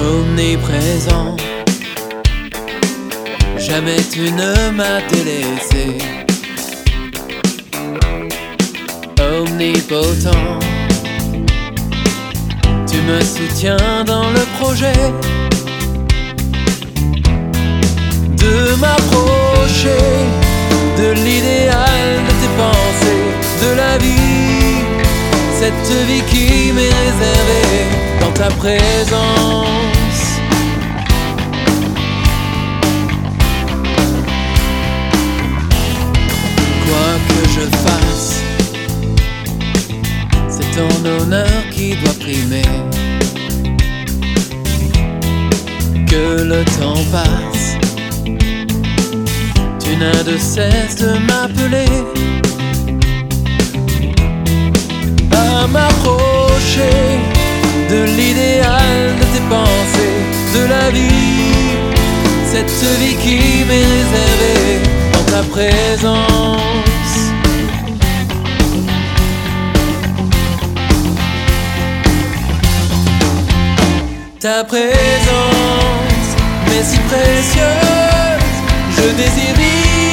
omniprésent. Jamais tu ne m'as délaissé. Omnipotent, tu me soutiens dans le projet de m'approcher de l'idéal de tes pensées, de la vie, cette vie qui m'est réservée dans ta présence. Quoi que je fasse, c'est ton honneur qui doit primer. Que le temps passe, tu n'as de cesse de m'appeler à m'approcher de l'idéal de tes pensées, de la vie, cette vie qui m'est réservée dans ta présence. Ta présence m'est si précieuse, je désire vivre